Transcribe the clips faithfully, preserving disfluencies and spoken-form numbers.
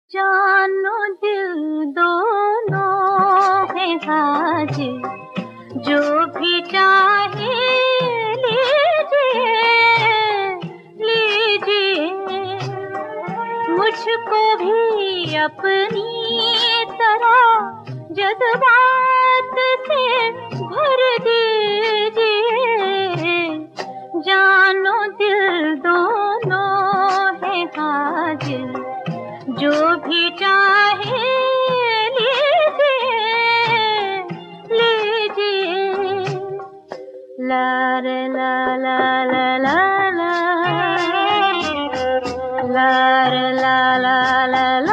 जानो दिल दोनों है हाजिर, जो भी चाहे लीजिए लीजिए। मुझको भी अपनी तरह जज्बात से भर दीजिए। जानो दिल दोनों है हाजिर, जो भी चाहे लीजिए लीजिए। ला रे ला ला ला ला ला ला रे ला ला ला ला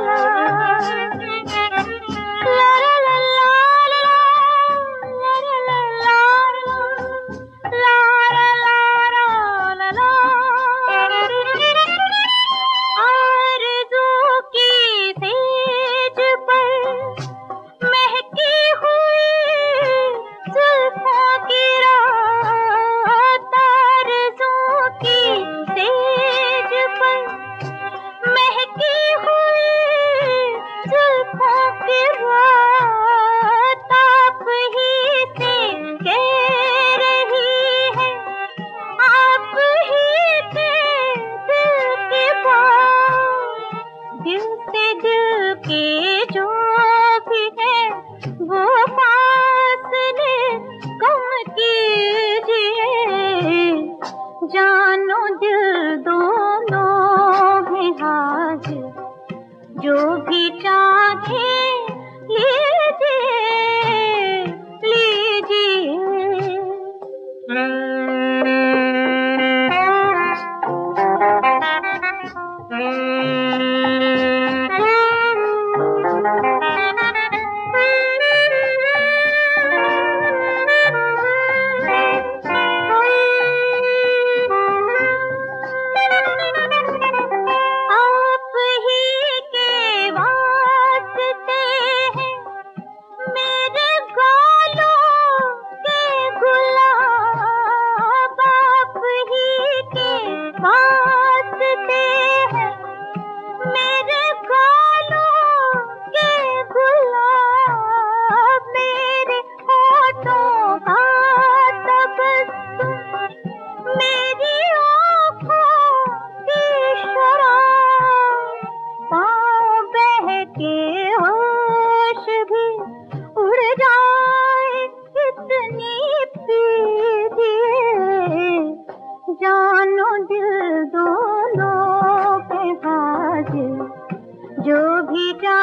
जानो दिल दोनों है हाजिर, जो भी चाहे लीजिए लीजिए। जानो दिल दोनों के हाजिर, जो भी